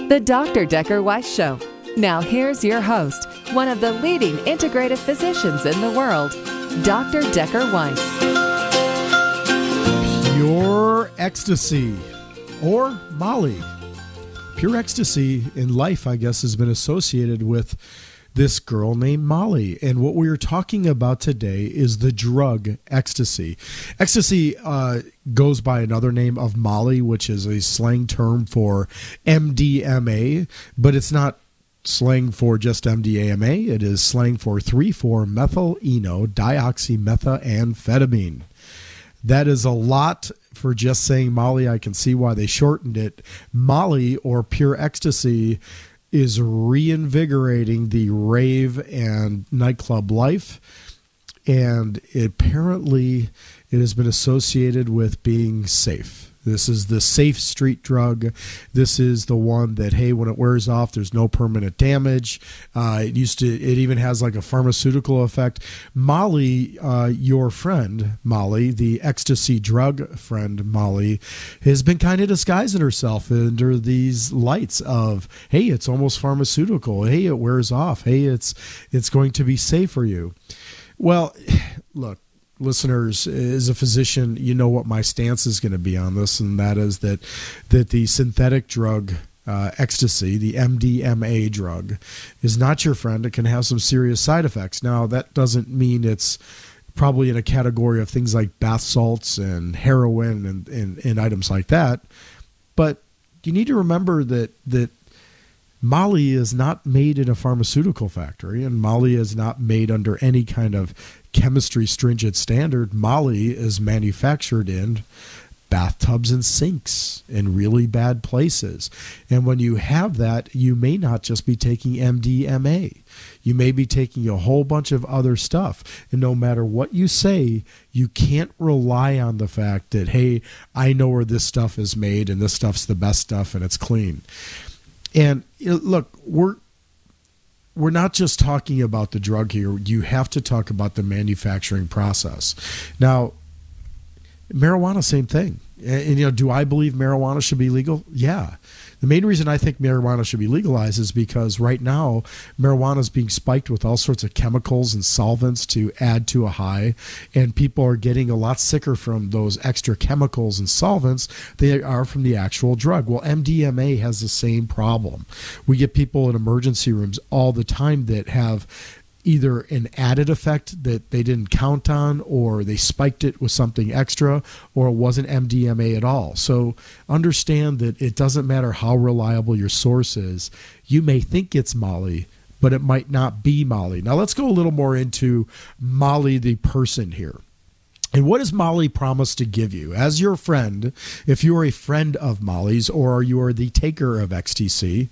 The Dr. Decker Weiss Show. Now here's your host, one of the leading integrative physicians in the world, Dr. Decker Weiss. Pure ecstasy, or Molly. Pure ecstasy in life, I guess, has been associated with this girl named Molly. And what we are talking about today is the drug ecstasy. Ecstasy goes by another name of Molly, which is a slang term for MDMA, but it's not slang for just MDMA. It is slang for 3,4-methyl-eno-dioxymethamphetamine. That is a lot for just saying Molly. I can see why they shortened it. Molly, or pure ecstasy, is reinvigorating the rave and nightclub life. And apparently it has been associated with being safe. This is the safe street drug. This is the one that, hey, when it wears off, there's no permanent damage. It even has like a pharmaceutical effect. Molly, your friend, Molly, the ecstasy drug friend, Molly, has been kind of disguising herself under these lights of, hey, it's almost pharmaceutical. Hey, it wears off. Hey, it's going to be safe for you. Well, look, listeners, as a physician, you know what my stance is going to be on this, and that is that the synthetic drug ecstasy, the MDMA drug, is not your friend. It can have some serious side effects. Now, that doesn't mean it's probably in a category of things like bath salts and heroin and items like that, but you need to remember that Molly is not made in a pharmaceutical factory, and Molly is not made under any kind of chemistry stringent standard. Molly is manufactured in bathtubs and sinks in really bad places. And when you have that, you may not just be taking MDMA. You may be taking a whole bunch of other stuff. And no matter what you say, you can't rely on the fact that, hey, I know where this stuff is made and this stuff's the best stuff and it's clean. And look, we're not just talking about the drug here. You have to talk about the manufacturing process. Now, marijuana, same thing. And do I believe marijuana should be legal? Yeah. The main reason I think marijuana should be legalized is because right now marijuana is being spiked with all sorts of chemicals and solvents to add to a high, and people are getting a lot sicker from those extra chemicals and solvents than they are from the actual drug. Well, MDMA has the same problem. We get people in emergency rooms all the time that have either an added effect that they didn't count on, or they spiked it with something extra, or it wasn't MDMA at all. So understand that it doesn't matter how reliable your source is. You may think it's Molly, but it might not be Molly. Now let's go a little more into Molly, the person here. And what does Molly promise to give you? As your friend, if you are a friend of Molly's or you are the taker of ecstasy,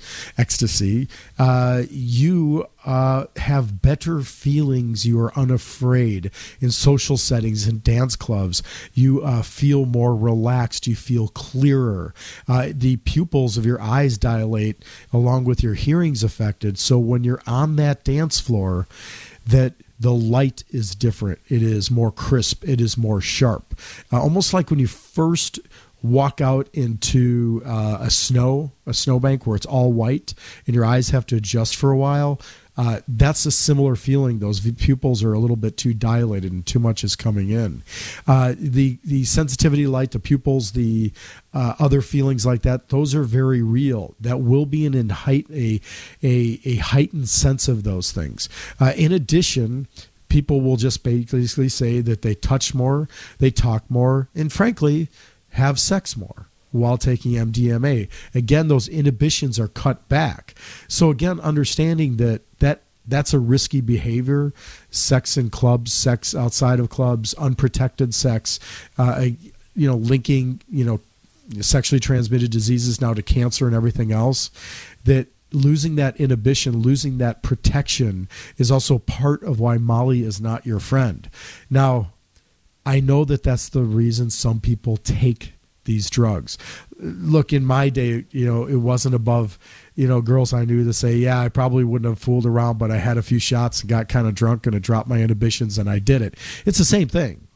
you have better feelings. You are unafraid in social settings and dance clubs. You feel more relaxed. You feel clearer. The pupils of your eyes dilate along with your hearing's affected. So when you're on that dance floor, that the light is different. It is more crisp. It is more sharp. Almost like when you first walk out into a snowbank where it's all white and your eyes have to adjust for a while. That's a similar feeling. Those pupils are a little bit too dilated and too much is coming in. The sensitivity light, the pupils, the other feelings like that, those are very real. That will be a heightened sense of those things. In addition, people will just basically say that they touch more, they talk more, and frankly, have sex more while taking MDMA. Again, those inhibitions are cut back. So again, understanding that's a risky behavior. Sex in clubs, sex outside of clubs, unprotected sex, linking, sexually transmitted diseases now to cancer and everything else, that losing that inhibition, losing that protection is also part of why Molly is not your friend. Now, I know that that's the reason some people take these drugs. Look, in my day, it wasn't above, girls I knew to say, yeah, I probably wouldn't have fooled around, but I had a few shots and got kind of drunk and it dropped my inhibitions and I did it. It's the same thing.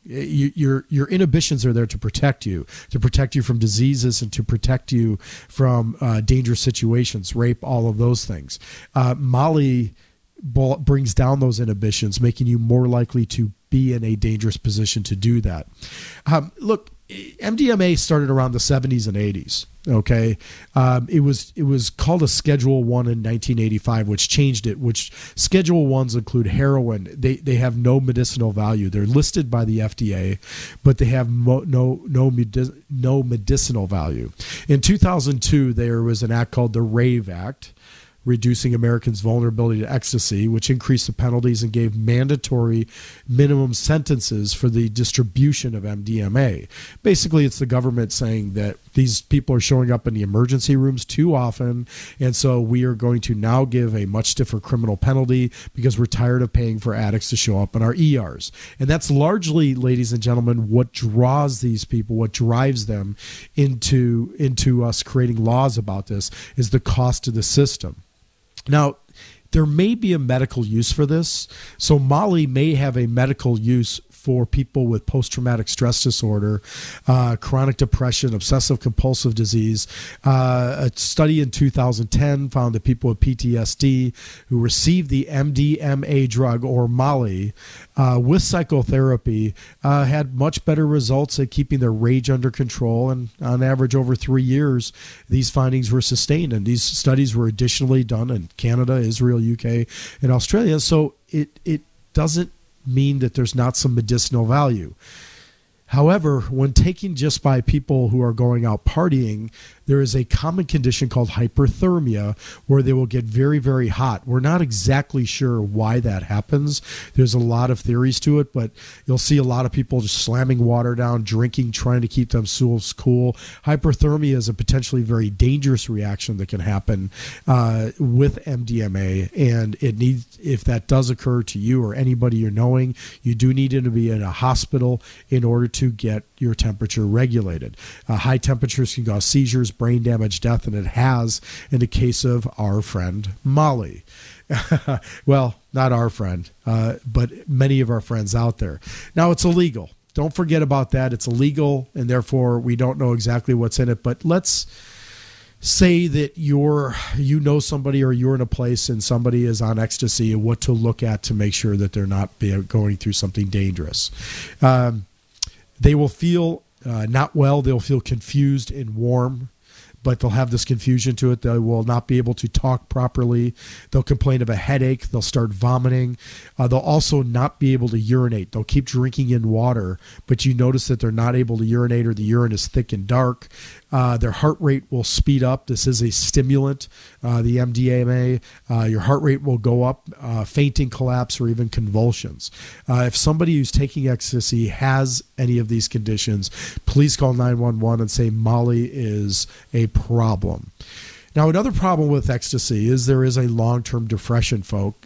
Your inhibitions are there to protect you from diseases and to protect you from dangerous situations, rape, all of those things. Molly brings down those inhibitions, making you more likely to be in a dangerous position to do that. Look, MDMA started around the 70s and 80s. Okay, it was called a Schedule 1 in 1985, which changed it. Which Schedule 1s include heroin. They have no medicinal value. They're listed by the FDA, but they have no medicinal value. In 2002, there was an act called the RAVE Act, Reducing Americans' Vulnerability to Ecstasy, which increased the penalties and gave mandatory minimum sentences for the distribution of MDMA. Basically, it's the government saying that these people are showing up in the emergency rooms too often, and so we are going to now give a much stiffer criminal penalty because we're tired of paying for addicts to show up in our ERs. And that's largely, ladies and gentlemen, what draws these people, what drives them into us creating laws about this, is the cost to the system. Now, there may be a medical use for this. So Molly may have a medical use for people with post-traumatic stress disorder, chronic depression, obsessive compulsive disease. A study in 2010 found that people with PTSD who received the MDMA drug, or Molly, with psychotherapy had much better results at keeping their rage under control. And on average, over 3 years, these findings were sustained. And these studies were additionally done in Canada, Israel, UK, and Australia. So it doesn't mean that there's not some medicinal value. However, when taken just by people who are going out partying, there is a common condition called hyperthermia where they will get very, very hot. We're not exactly sure why that happens. There's a lot of theories to it, but you'll see a lot of people just slamming water down, drinking, trying to keep themselves cool. Hyperthermia is a potentially very dangerous reaction that can happen with MDMA, and it needs, if that does occur to you or anybody you're knowing, you do need to be in a hospital in order to get your temperature regulated. High temperatures can cause seizures, brain damage, death, and it has in the case of our friend Molly. Well, not our friend, but many of our friends out there. Now, it's illegal. Don't forget about that. It's illegal, and therefore we don't know exactly what's in it. But let's say that you know somebody, or you're in a place and somebody is on ecstasy, and what to look at to make sure that they're not going through something dangerous. They will feel not well. They'll feel confused and warm, but they'll have this confusion to it. They will not be able to talk properly. They'll complain of a headache. They'll start vomiting. They'll also not be able to urinate. They'll keep drinking in water, but you notice that they're not able to urinate, or the urine is thick and dark. Their heart rate will speed up. This is a stimulant, the MDMA. Your heart rate will go up, fainting, collapse, or even convulsions. If somebody who's taking ecstasy has any of these conditions, please call 911 and say Molly is a problem. Now, another problem with ecstasy is there is a long-term depression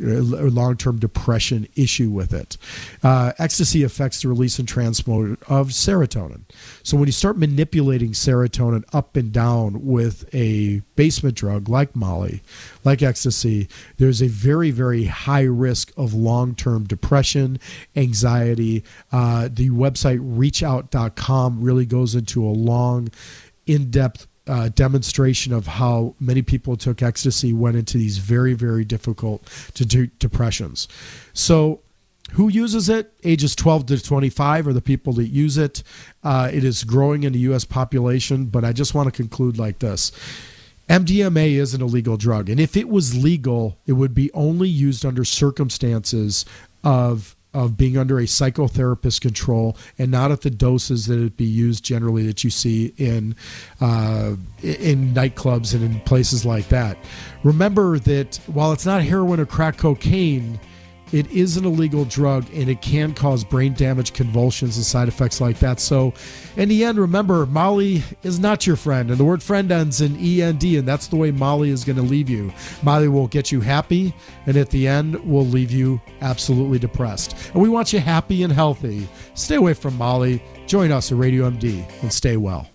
issue with it. Ecstasy affects the release and transport of serotonin. So when you start manipulating serotonin up and down with a basement drug like Molly, like ecstasy, there's a very, very high risk of long-term depression, anxiety. The website reachout.com really goes into a long, in-depth demonstration of how many people who took ecstasy went into these very, very difficult to do depressions. So who uses it? Ages 12 to 25 are the people that use it. It is growing in the U.S. population, but I just want to conclude like this. MDMA is an illegal drug, and if it was legal, it would be only used under circumstances of being under a psychotherapist control, and not at the doses that it be used generally that you see in nightclubs and in places like that. Remember that while it's not heroin or crack cocaine, it is an illegal drug, and it can cause brain damage, convulsions, and side effects like that. So in the end, remember, Molly is not your friend, and the word friend ends in END, and that's the way Molly is going to leave you. Molly will get you happy, and at the end will leave you absolutely depressed. And we want you happy and healthy. Stay away from Molly. Join us at Radio MD and stay well.